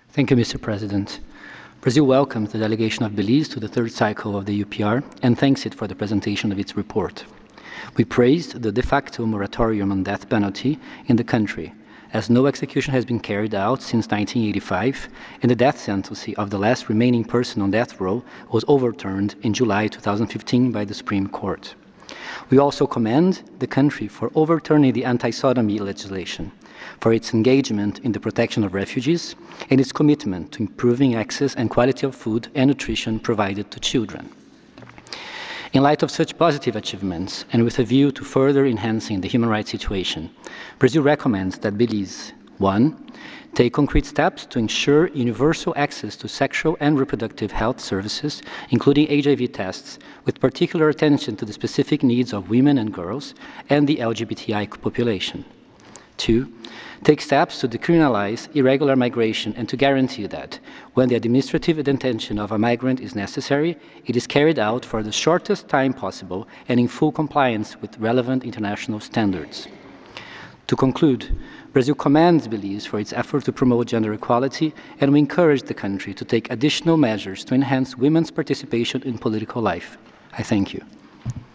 Thank you, Mr. President. Brazil welcomes the delegation of Belize to the third cycle of the UPR and thanks it for the presentation of its report. We praised the de facto moratorium on death penalty in the country, as no execution has been carried out since 1985, and the death sentence of the last remaining person on death row was overturned in July 2015 by the Supreme Court. We also commend the country for overturning the anti-sodomy legislation, for its engagement in the protection of refugees, and its commitment to improving access and quality of food and nutrition provided to children. In light of such positive achievements, and with a view to further enhancing the human rights situation, Brazil recommends that Belize, 1. Take concrete steps to ensure universal access to sexual and reproductive health services, including HIV tests, with particular attention to the specific needs of women and girls and the LGBTI population. 2. Take steps to decriminalize irregular migration and to guarantee that, when the administrative detention of a migrant is necessary, it is carried out for the shortest time possible and in full compliance with relevant international standards. To conclude, Brazil commends Belize for its effort to promote gender equality, and we encourage the country to take additional measures to enhance women's participation in political life. I thank you.